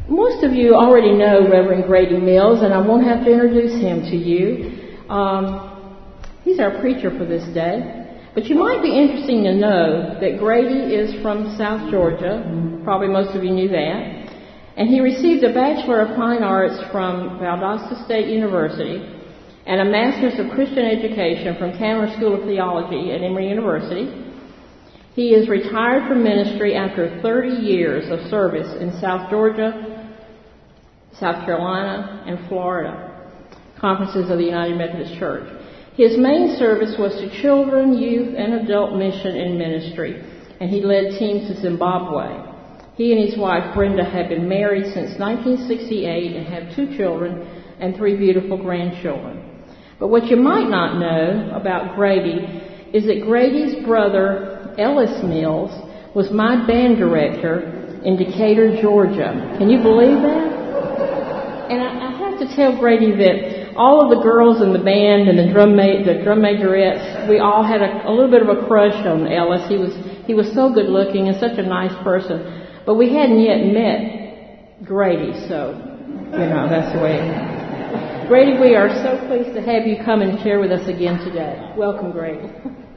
Most of you already know Reverend Grady Mills, and I won't have to introduce him to you. He's our preacher for this day. But you might be interested to know that Grady is from South Georgia. Probably most of you knew that. And he received a Bachelor of Fine Arts from Valdosta State University and a Master's of Christian Education from Candler School of Theology at Emory University. He is retired from ministry after 30 years of service in South Georgia, South Carolina, and Florida, conferences of the United Methodist Church. His main service was to children, youth, and adult mission and ministry, and he led teams to Zimbabwe. He and his wife, Brenda, have been married since 1968 and have 2 children and 3 beautiful grandchildren. But what you might not know about Grady is that Grady's brother, Ellis Mills, was my band director in Decatur, Georgia. Can you believe that? And I have to tell Grady that all of the girls in the band and the drum majorettes, we all had a little bit of a crush on Ellis. He was so good looking and such a nice person. But we hadn't yet met Grady, so, that's the way it is. Grady, we are so pleased to have you come and share with us again today. Welcome, Grady.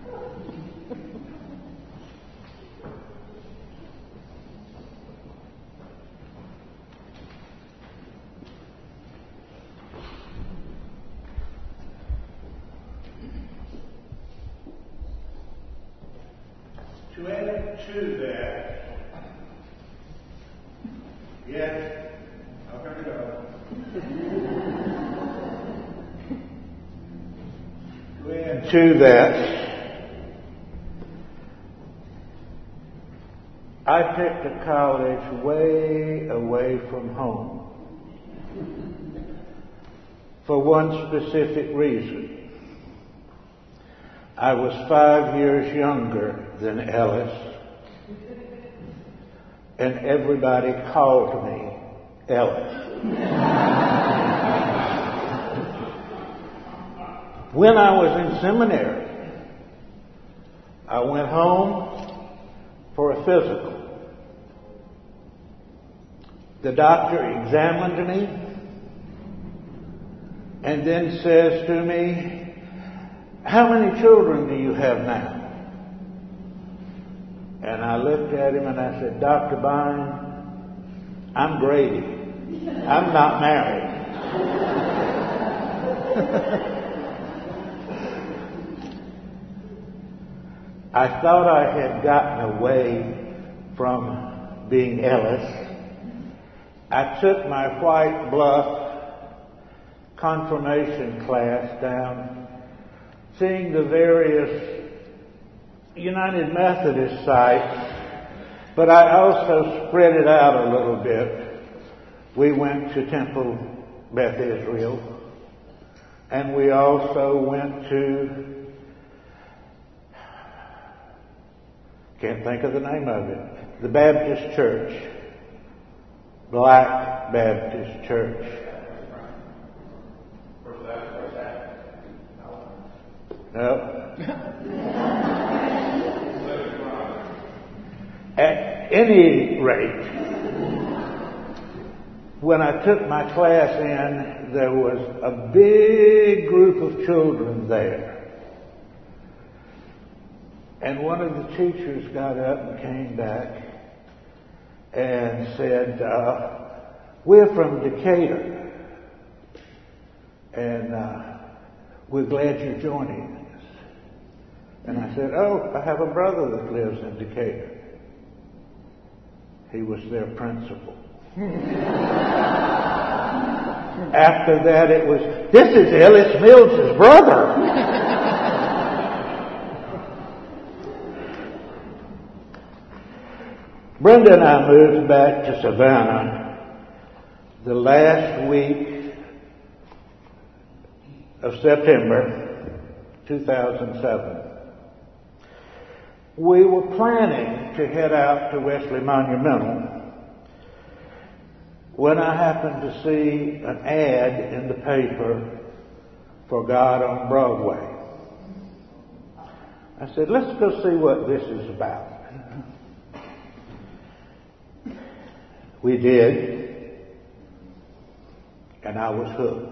To add to that, yes, I'm going to go. To add to that, I picked a college way away from home for one specific reason. I was 5 years younger than Ellis, and everybody called me Ellis. When I was in seminary, I went home for a physical. The doctor examined me and then says to me, "How many children do you have now?" And I looked at him and I said, "Dr. Bine, I'm Grady. I'm not married." I thought I had gotten away from being Ellis. I took my White Bluff confirmation class down, seeing the various United Methodist sites, but I also spread it out a little bit. We went to Temple Beth Israel, and we also went to, can't think of the name of it, the Baptist Church, Black Baptist Church. No. At any rate, when I took my class in, there was a big group of children there. And one of the teachers got up and came back and said, "We're from Decatur, and we're glad you're joining us." And I said, "Oh, I have a brother that lives in Decatur." He was their principal. After that, it was, "This is Ellis Mills' brother." Brenda and I moved back to Savannah the last week of September 2007. We were planning to head out to Wesley Monumental when I happened to see an ad in the paper for God on Broadway. I said, "Let's go see what this is about." We did. and I was hooked.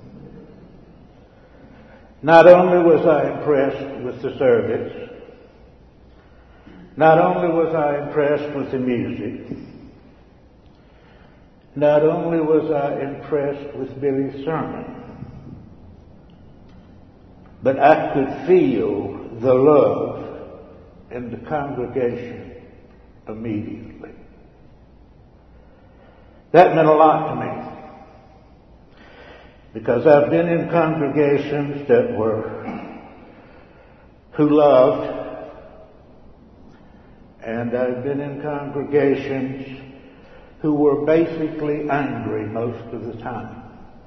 Not only was I impressed with the service, not only was I impressed with the music, not only was I impressed with Billy's sermon, but I could feel the love in the congregation immediately. That meant a lot to me, because I've been in congregations who loved, and I've been in congregations who were basically angry most of the time.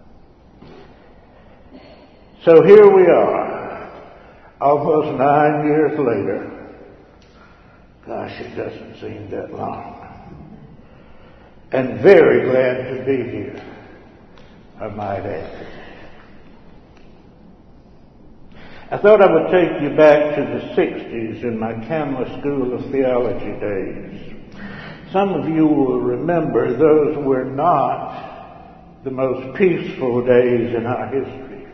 So here we are, almost 9 years later. Gosh, it doesn't seem that long. And very glad to be here, I might add. I thought I would take you back to the 60s in my Candler School of Theology days. Some of you will remember those were not the most peaceful days in our history.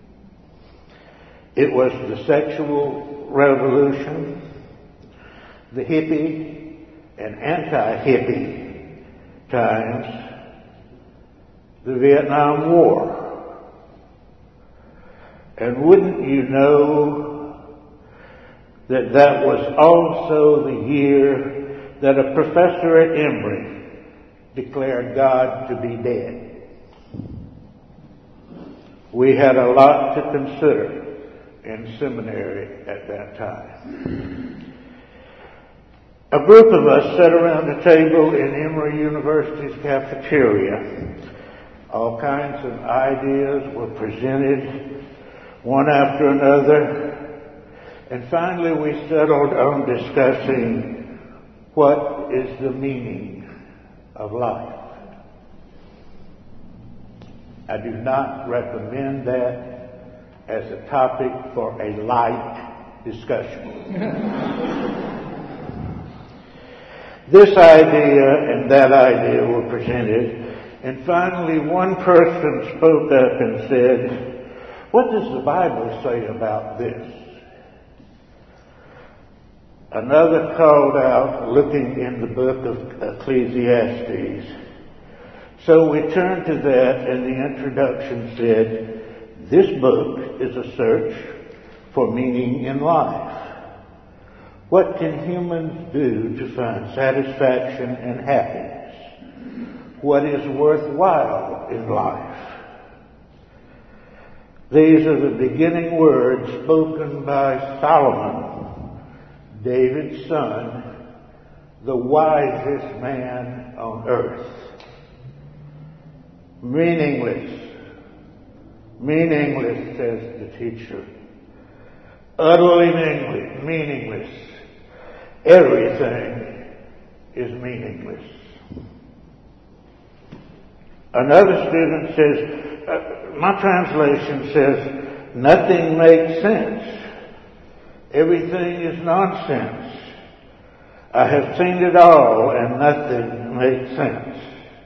It was the sexual revolution, the hippie and anti-hippie times, the Vietnam War. And wouldn't you know that that was also the year that a professor at Emory declared God to be dead. We had a lot to consider in seminary at that time. A group of us sat around a table in Emory University's cafeteria. All kinds of ideas were presented, one after another, and finally we settled on discussing what is the meaning of life. I do not recommend that as a topic for a light discussion. This idea and that idea were presented, and finally one person spoke up and said, "What does the Bible say about this?" Another called out, looking in the book of Ecclesiastes. So we turned to that, and the introduction said, "This book is a search for meaning in life. What can humans do to find satisfaction and happiness? What is worthwhile in life?" These are the beginning words spoken by Solomon, David's son, the wisest man on earth. Meaningless, says the teacher. Utterly meaningless. Everything is meaningless. Another student says, my translation says, nothing makes sense. Everything is nonsense. I have seen it all and nothing makes sense.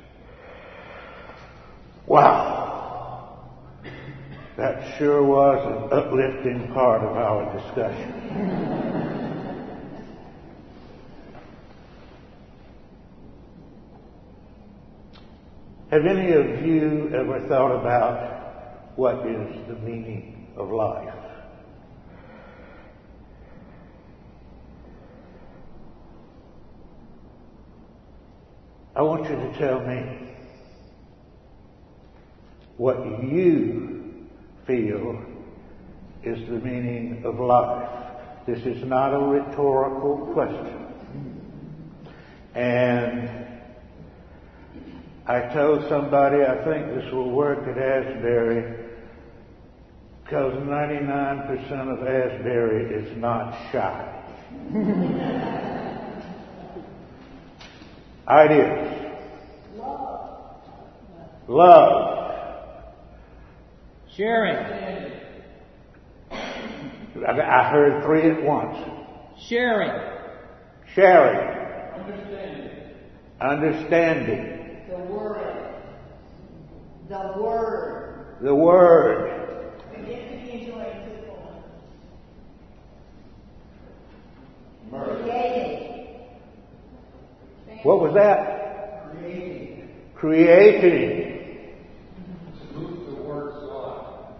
Wow. That sure was an uplifting part of our discussion. Have any of you ever thought about what is the meaning of life? I want you to tell me what you feel is the meaning of life. This is not a rhetorical question. And I told somebody I think this will work at Asbury because 99% of Asbury is not shy. Ideas. Love. Sharing. I heard three at once. Sharing. Sharing. Understanding. The Word. The Word. Creating. What was that? Creating. To move the Word of God.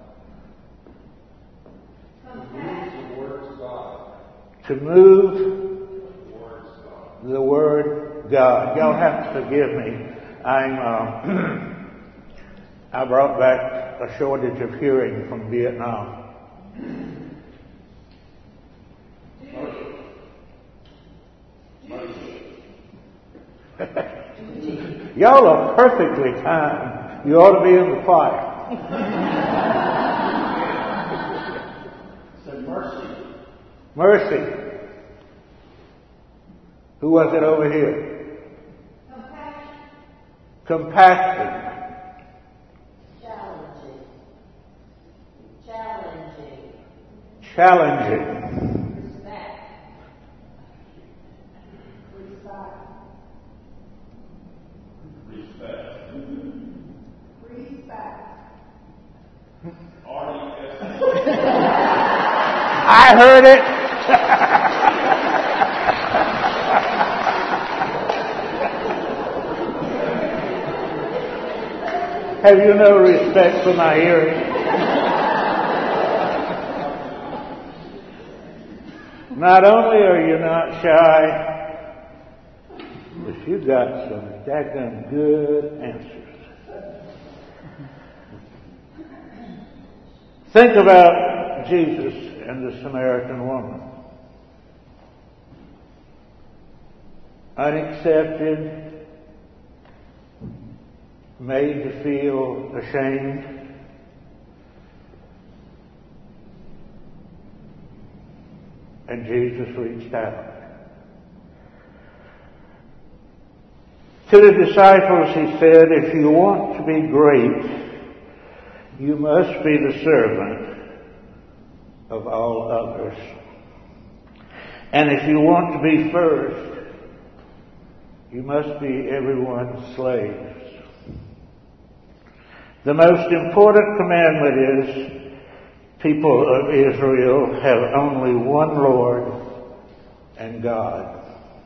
To move the Word God. Y'all have to forgive me. I brought back a shortage of hearing from Vietnam. Y'all are perfectly timed. You ought to be in the choir. Said mercy. Mercy. Who was it over here? Compassion. Challenging. I heard it. Have you no respect for my hearing? Not only are you not shy, but you got some daggone good answers. Think about Jesus and the Samaritan woman. Unaccepted, made to feel ashamed. And Jesus reached out. To the disciples he said, if you want to be great, you must be the servant of all others. And if you want to be first, you must be everyone's slaves. The most important commandment is, people of Israel have only one Lord and God.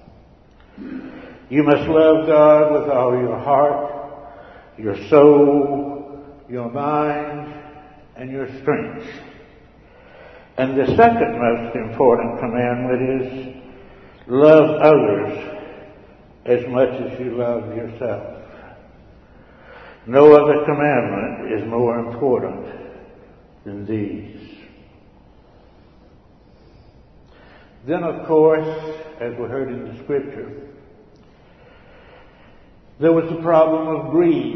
You must love God with all your heart, your soul, your mind, and your strength. And the second most important commandment is, love others as much as you love yourself. No other commandment is more important than these. Then, of course, as we heard in the scripture, there was the problem of greed.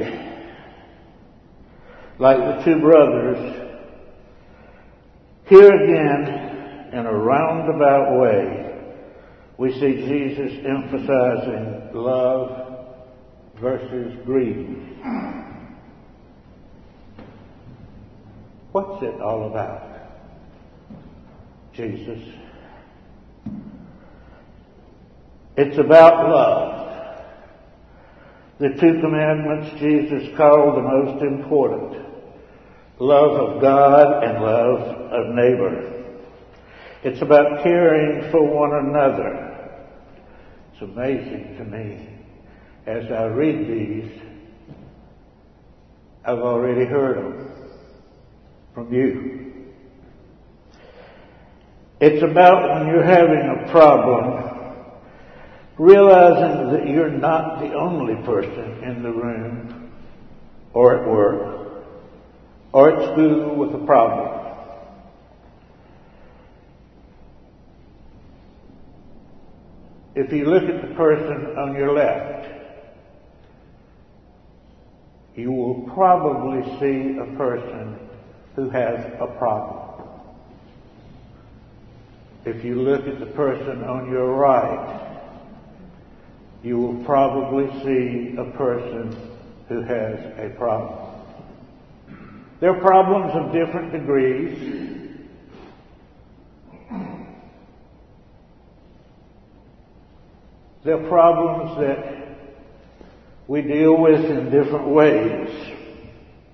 Like the two brothers, here again, in a roundabout way, we see Jesus emphasizing love versus greed. What's it all about, Jesus? It's about love. The two commandments Jesus called the most important: love of God and love of neighbor. It's about caring for one another. It's amazing to me. As I read these, I've already heard them from you. It's about when you're having a problem, realizing that you're not the only person in the room or at work or at school with a problem. If you look at the person on your left, you will probably see a person who has a problem. If you look at the person on your right, you will probably see a person who has a problem. There are problems of different degrees. There are problems that we deal with in different ways.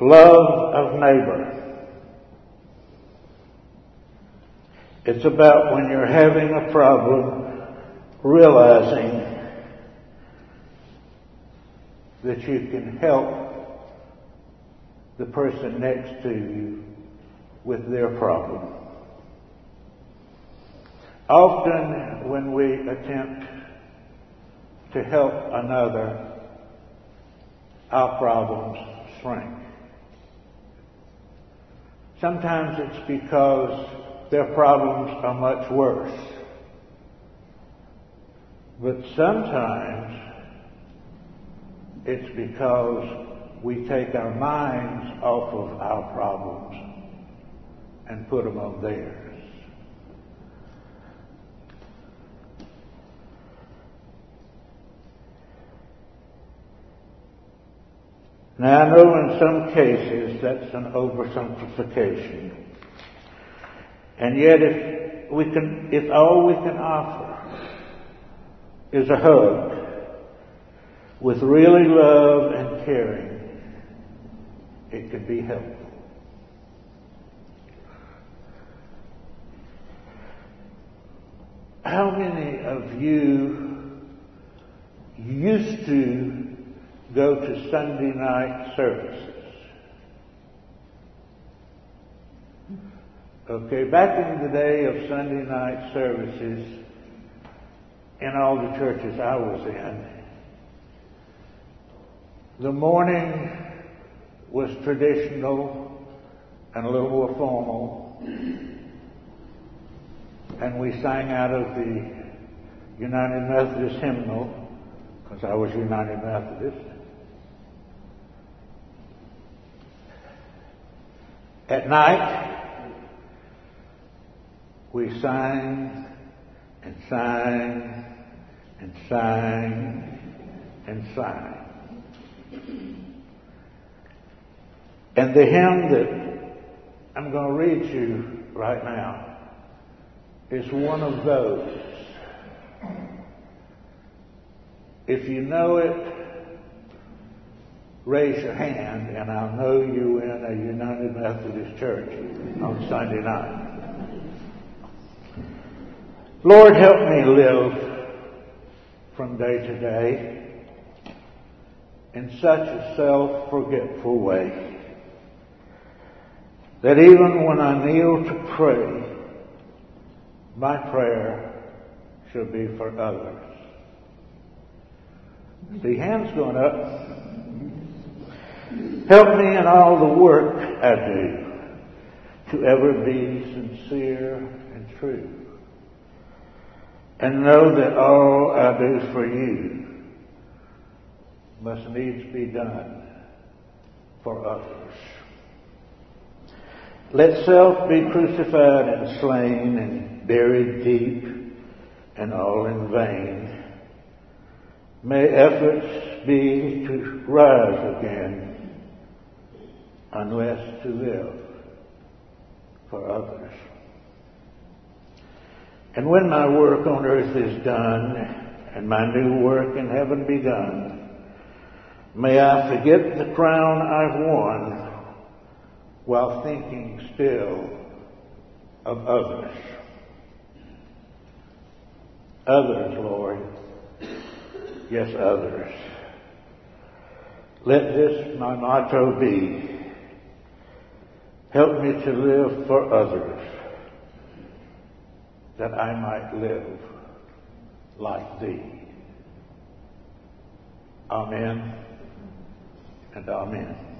love of neighbor. It's about when you're having a problem, realizing that you can help the person next to you with their problem. Often when we attempt to help another, our problems shrink. Sometimes it's because their problems are much worse. But sometimes it's because we take our minds off of our problems and put them on theirs. Now, I know in some cases that's an oversimplification. And yet if all we can offer is a hug with really love and caring, it could be helpful. How many of you used to go to Sunday night services? Okay, back in the day of Sunday night services, in all the churches I was in, the morning was traditional and a little more formal, and we sang out of the United Methodist hymnal, because I was United Methodist. At night, we sang and sang and sang and sang. And the hymn that I'm going to read you right now is one of those. If you know it, raise your hand, and I'll know you in a United Methodist church on Sunday night. Lord, help me live from day to day in such a self-forgetful way that even when I kneel to pray, my prayer shall be for others. See, hands going up. Help me in all the work I do to ever be sincere and true, and know that all I do for you must needs be done for others. Let self be crucified and slain and buried deep and all in vain. May efforts be to rise again, unless to live for others. And when my work on earth is done and my new work in heaven begun, may I forget the crown I've won while thinking still of others. Others, Lord. Yes, others. Let this my motto be. Help me to live for others, that I might live like Thee. Amen and amen.